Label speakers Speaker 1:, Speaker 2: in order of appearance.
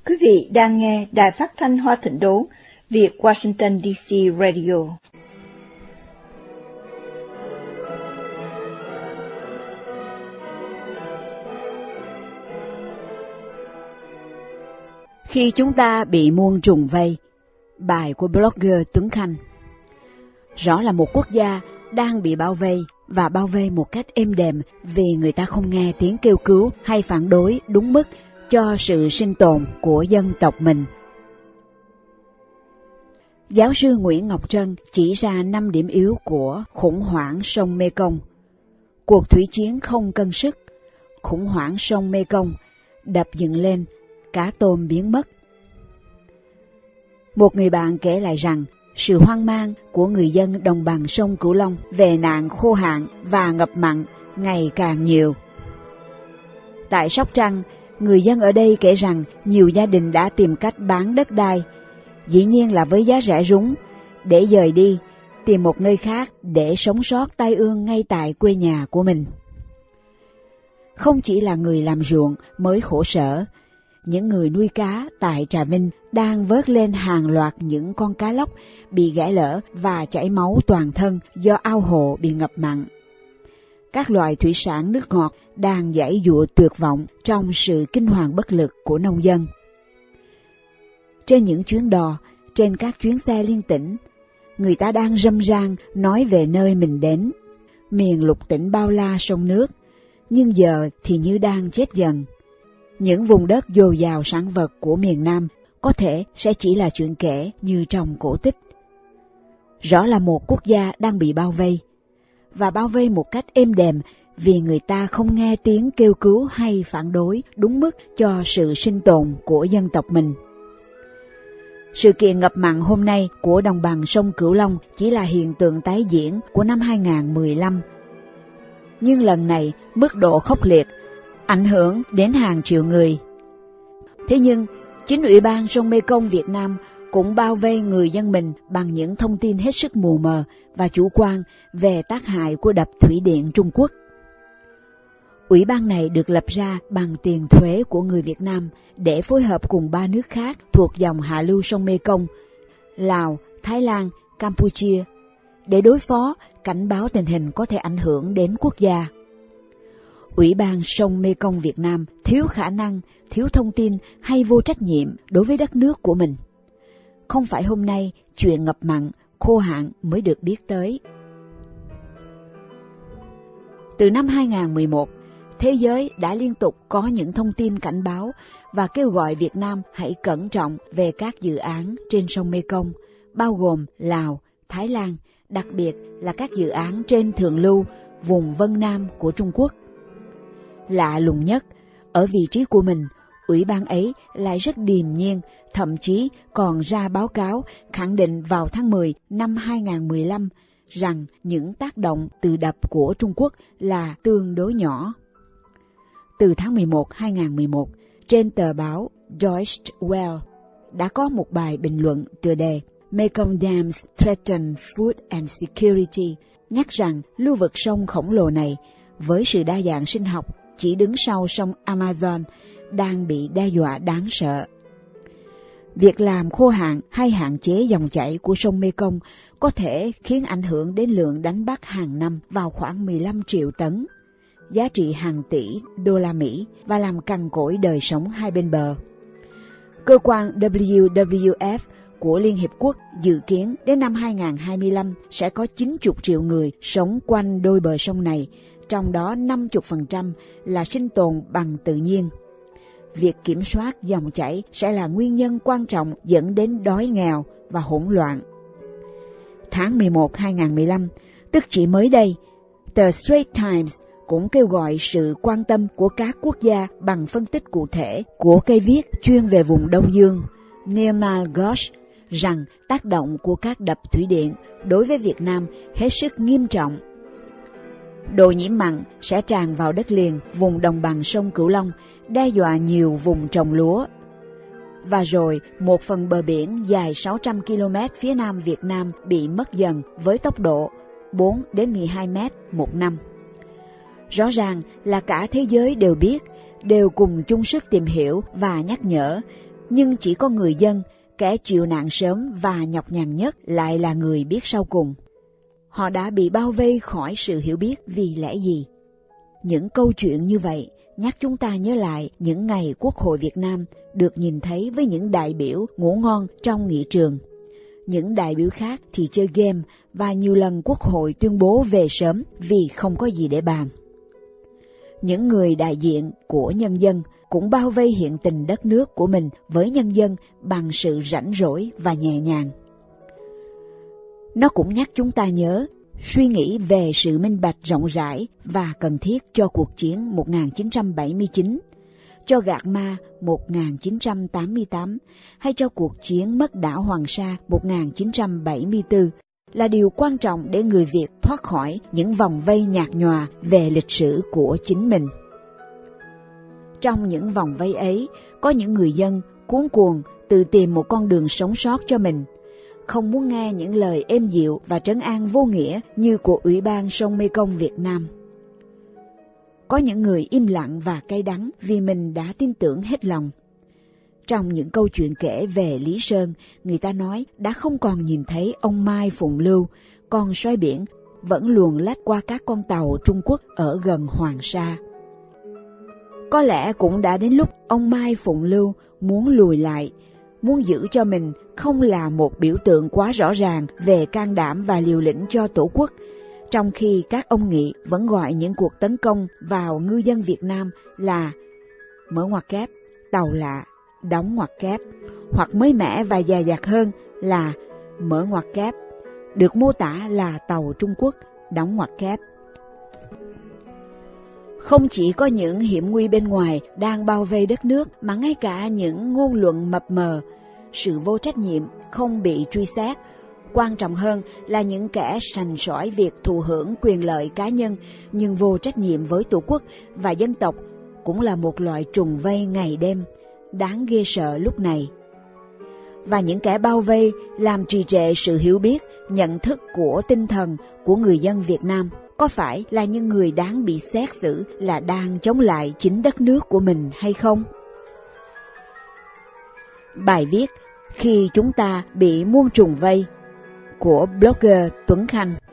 Speaker 1: Quý vị đang nghe Đài Phát thanh Hoa Thịnh Đốn, Việt Washington DC Radio.
Speaker 2: Khi chúng ta bị muôn trùng vây. Bài của blogger Tuấn Khanh. Rõ là một quốc gia đang bị bao vây và bao vây một cách êm đềm vì người ta không nghe tiếng kêu cứu hay phản đối đúng mức cho sự sinh tồn của dân tộc mình. Giáo sư Nguyễn Ngọc Trân chỉ ra 5 điểm yếu của khủng hoảng sông Mekong. Cuộc thủy chiến không cân sức, khủng hoảng sông Mekong, đập dựng lên, cá tôm biến mất. Một người bạn kể lại rằng sự hoang mang của người dân đồng bằng sông Cửu Long về nạn khô hạn và ngập mặn ngày càng nhiều. Tại Sóc Trăng, người dân ở đây kể rằng nhiều gia đình đã tìm cách bán đất đai, dĩ nhiên là với giá rẻ rúng, để dời đi, tìm một nơi khác để sống sót tai ương ngay tại quê nhà của mình. Không chỉ là người làm ruộng mới khổ sở, những người nuôi cá tại Trà Vinh đang vớt lên hàng loạt những con cá lóc bị gãy lở và chảy máu toàn thân do ao hồ bị ngập mặn. Các loài thủy sản nước ngọt đang giãy giụa tuyệt vọng trong sự kinh hoàng bất lực của nông dân. Trên những chuyến đò, trên các chuyến xe liên tỉnh, người ta đang râm ran nói về nơi mình đến, miền lục tỉnh bao la sông nước, nhưng giờ thì như đang chết dần. Những vùng đất dồi dào sản vật của miền Nam có thể sẽ chỉ là chuyện kể như trong cổ tích. Rõ là một quốc gia đang bị bao vây, và bao vây một cách êm đềm vì người ta không nghe tiếng kêu cứu hay phản đối đúng mức cho sự sinh tồn của dân tộc mình. Sự kiện ngập mặn hôm nay của đồng bằng sông Cửu Long chỉ là hiện tượng tái diễn của năm 2015. Nhưng lần này mức độ khốc liệt, ảnh hưởng đến hàng triệu người. Thế nhưng, chính Ủy ban sông Mekong Việt Nam cũng bao vây người dân mình bằng những thông tin hết sức mù mờ và chủ quan về tác hại của đập thủy điện Trung Quốc. Ủy ban này được lập ra bằng tiền thuế của người Việt Nam để phối hợp cùng 3 nước khác thuộc dòng hạ lưu sông Mekong, Lào, Thái Lan, Campuchia, để đối phó, cảnh báo tình hình có thể ảnh hưởng đến quốc gia. Ủy ban sông Mekong Việt Nam thiếu khả năng, thiếu thông tin hay vô trách nhiệm đối với đất nước của mình. Không phải hôm nay chuyện ngập mặn, khô hạn mới được biết tới. Từ năm 2011, thế giới đã liên tục có những thông tin cảnh báo và kêu gọi Việt Nam hãy cẩn trọng về các dự án trên sông Mekong, bao gồm Lào, Thái Lan, đặc biệt là các dự án trên thượng lưu, vùng Vân Nam của Trung Quốc. Lạ lùng nhất, ở vị trí của mình, ủy ban ấy lại rất điềm nhiên, thậm chí còn ra báo cáo khẳng định vào tháng 10 năm 2015 rằng những tác động từ đập của Trung Quốc là tương đối nhỏ. Từ tháng 11 2011, trên tờ báo Deutsche Welle đã có một bài bình luận tựa đề Mekong Dams Threaten Food and Security, nhắc rằng lưu vực sông khổng lồ này, với sự đa dạng sinh học chỉ đứng sau sông Amazon, đang bị đe dọa đáng sợ. Việc làm khô hạn hay hạn chế dòng chảy của sông Mekong có thể khiến ảnh hưởng đến lượng đánh bắt hàng năm vào khoảng 15 triệu tấn, giá trị hàng tỷ đô la Mỹ, và làm cằn cỗi đời sống hai bên bờ. Cơ quan WWF của Liên Hiệp Quốc dự kiến đến năm 2025 sẽ có 90 triệu người sống quanh đôi bờ sông này, trong đó 50% là sinh tồn bằng tự nhiên. Việc kiểm soát dòng chảy sẽ là nguyên nhân quan trọng dẫn đến đói nghèo và hỗn loạn. Tháng 11 2015, tức chỉ mới đây, tờ Straits Times cũng kêu gọi sự quan tâm của các quốc gia bằng phân tích cụ thể của cây viết chuyên về vùng Đông Dương, Nirmal Ghosh, rằng tác động của các đập thủy điện đối với Việt Nam hết sức nghiêm trọng. Độ nhiễm mặn sẽ tràn vào đất liền vùng đồng bằng sông Cửu Long, đe dọa nhiều vùng trồng lúa. Và rồi, một phần bờ biển dài 600 km phía nam Việt Nam bị mất dần với tốc độ 4 đến 12 mét một năm. Rõ ràng là cả thế giới đều biết, đều cùng chung sức tìm hiểu và nhắc nhở Nhưng chỉ có người dân, kẻ chịu nạn sớm và nhọc nhằn nhất lại là người biết sau cùng. Họ đã bị bao vây khỏi sự hiểu biết vì lẽ gì? Những câu chuyện như vậy nhắc chúng ta nhớ lại những ngày Quốc hội Việt Nam được nhìn thấy với những đại biểu ngủ ngon trong nghị trường. Những đại biểu khác thì chơi game và nhiều lần Quốc hội tuyên bố về sớm vì không có gì để bàn. Những người đại diện của nhân dân cũng bao vây hiện tình đất nước của mình với nhân dân bằng sự rảnh rỗi và nhẹ nhàng. Nó cũng nhắc chúng ta nhớ suy nghĩ về sự minh bạch rộng rãi và cần thiết cho cuộc chiến 1979, cho gạt ma 1988 hay cho cuộc chiến mất đảo Hoàng Sa 1974 là điều quan trọng để người Việt thoát khỏi những vòng vây nhạt nhòa về lịch sử của chính mình. Trong những vòng vây ấy, có những người dân cuống cuồng tự tìm một con đường sống sót cho mình, không muốn nghe những lời êm dịu và trấn an vô nghĩa như của Ủy ban sông Mekong Việt Nam. Có những người im lặng và cay đắng vì mình đã tin tưởng hết lòng. Trong những câu chuyện kể về Lý Sơn, người ta nói đã không còn nhìn thấy ông Mai Phụng Lưu, con sói biển vẫn luồn lách qua các con tàu Trung Quốc ở gần Hoàng Sa. Có lẽ cũng đã đến lúc ông Mai Phụng Lưu muốn lùi lại, muốn giữ cho mình không là một biểu tượng quá rõ ràng về can đảm và liều lĩnh cho Tổ quốc, trong khi các ông nghị vẫn gọi những cuộc tấn công vào ngư dân Việt Nam là mở ngoặc kép, tàu lạ, đóng ngoặc kép, hoặc mới mẻ và dè dặt hơn là mở ngoặc kép, được mô tả là tàu Trung Quốc, đóng ngoặc kép. Không chỉ có những hiểm nguy bên ngoài đang bao vây đất nước, mà ngay cả những ngôn luận mập mờ, sự vô trách nhiệm không bị truy xét. Quan trọng hơn là những kẻ sành sỏi việc thụ hưởng quyền lợi cá nhân nhưng vô trách nhiệm với Tổ quốc và dân tộc cũng là một loại trùng vây ngày đêm, đáng ghê sợ lúc này. Và những kẻ bao vây làm trì trệ sự hiểu biết, nhận thức của tinh thần của người dân Việt Nam có phải là những người đáng bị xét xử là đang chống lại chính đất nước của mình hay không? Bài viết Khi chúng ta bị muôn trùng vây của blogger Tuấn Khanh.